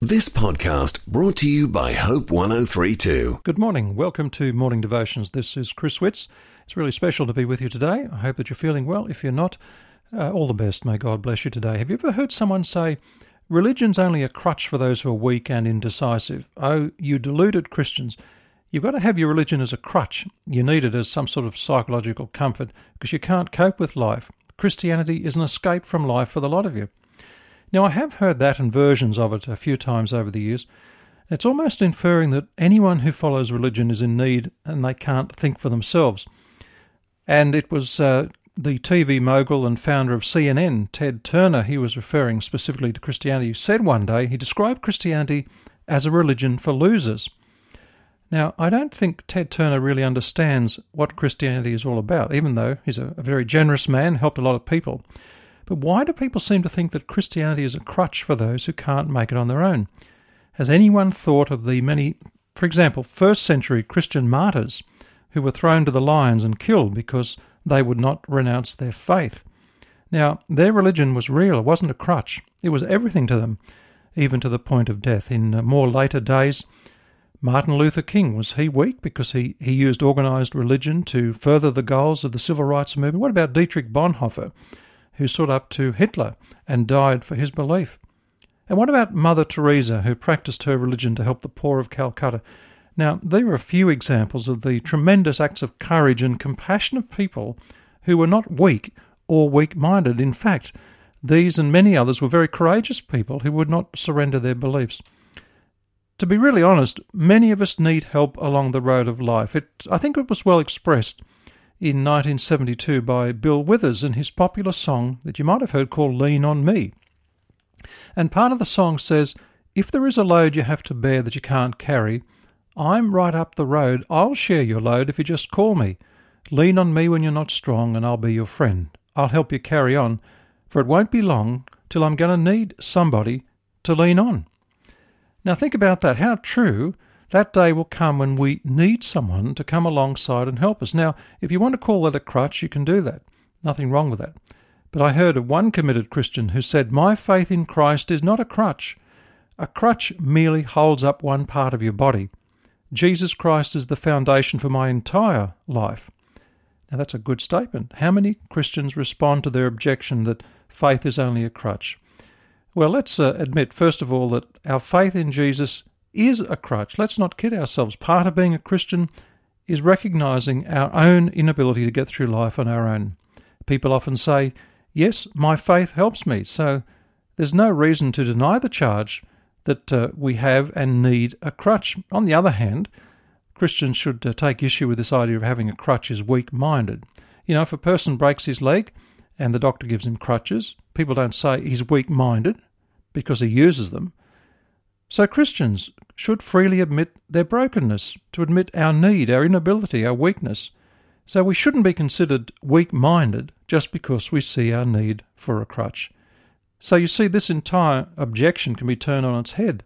This podcast brought to you by Hope 1032. Good morning. Welcome to Morning Devotions. This is Chris Witz. It's really special to be with you today. I hope that you're feeling well. If you're not, all the best. May God bless you today. Have you ever heard someone say, religion's only a crutch for those who are weak and indecisive? Oh, you deluded Christians. You've got to have your religion as a crutch. You need it as some sort of psychological comfort because you can't cope with life. Christianity is an escape from life for the lot of you. Now, I have heard that and versions of it a few times over the years. It's almost inferring that anyone who follows religion is in need and they can't think for themselves. And it was the TV mogul and founder of CNN, Ted Turner, he was referring specifically to Christianity, said one day he described Christianity as a religion for losers. Now, I don't think Ted Turner really understands what Christianity is all about, even though he's a very generous man, helped a lot of people. But why do people seem to think that Christianity is a crutch for those who can't make it on their own? Has anyone thought of the many, for example, first century Christian martyrs who were thrown to the lions and killed because they would not renounce their faith? Now, their religion was real. It wasn't a crutch. It was everything to them, even to the point of death. In more later days, Martin Luther King, was he weak because he used organised religion to further the goals of the civil rights movement? What about Dietrich Bonhoeffer, who stood up to Hitler and died for his belief? And what about Mother Teresa, who practiced her religion to help the poor of Calcutta? Now, there are a few examples of the tremendous acts of courage and compassion of people who were not weak or weak-minded. In fact, these and many others were very courageous people who would not surrender their beliefs. To be really honest, many of us need help along the road of life. I think it was well expressed in 1972 by Bill Withers in his popular song that you might have heard called Lean on Me. And part of the song says, if there is a load you have to bear that you can't carry, I'm right up the road. I'll share your load if you just call me. Lean on me when you're not strong and I'll be your friend. I'll help you carry on, for it won't be long till I'm going to need somebody to lean on. Now think about that. How true. That day will come when we need someone to come alongside and help us. Now, if you want to call that a crutch, you can do that. Nothing wrong with that. But I heard of one committed Christian who said, my faith in Christ is not a crutch. A crutch merely holds up one part of your body. Jesus Christ is the foundation for my entire life. Now, that's a good statement. How many Christians respond to their objection that faith is only a crutch? Well, let's admit, first of all, that our faith in Jesus is a crutch. Let's not kid ourselves. Part of being a Christian is recognising our own inability to get through life on our own. People often say, yes, my faith helps me, so there's no reason to deny the charge that we have and need a crutch. On the other hand, Christians should take issue with this idea of having a crutch is weak-minded. You know, if a person breaks his leg and the doctor gives him crutches, people don't say he's weak-minded because he uses them. So Christians should freely admit their brokenness, to admit our need, our inability, our weakness. So we shouldn't be considered weak-minded just because we see our need for a crutch. So you see, this entire objection can be turned on its head.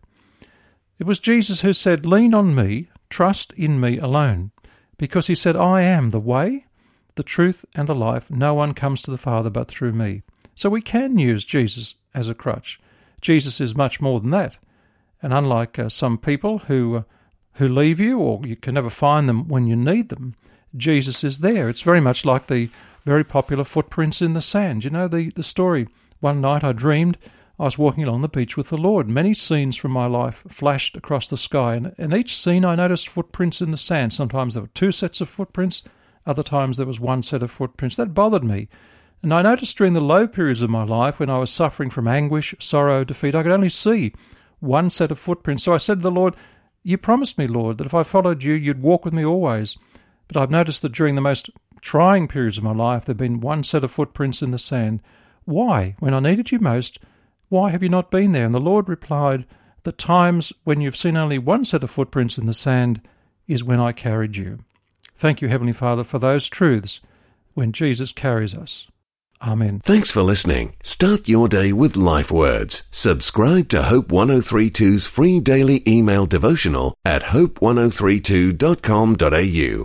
It was Jesus who said, lean on me, trust in me alone, because he said, I am the way, the truth and the life. No one comes to the Father but through me. So we can use Jesus as a crutch. Jesus is much more than that. And unlike some people who leave you or you can never find them when you need them, Jesus is there. It's very much like the very popular footprints in the sand. You know the story. One night I dreamed I was walking along the beach with the Lord. Many scenes from my life flashed across the sky, and each scene I noticed footprints in the sand. Sometimes there were two sets of footprints, other times there was one set of footprints. That bothered me. And I noticed during the low periods of my life when I was suffering from anguish, sorrow, defeat, I could only see one set of footprints. So I said to the Lord, you promised me, Lord, that if I followed you, you'd walk with me always. But I've noticed that during the most trying periods of my life, there have been one set of footprints in the sand. Why? When I needed you most, why have you not been there? And the Lord replied, the times when you've seen only one set of footprints in the sand is when I carried you. Thank you, Heavenly Father, for those truths when Jesus carries us. Amen. Thanks for listening. Start your day with Life Words. Subscribe to Hope 1032's free daily email devotional at hope1032.com.au.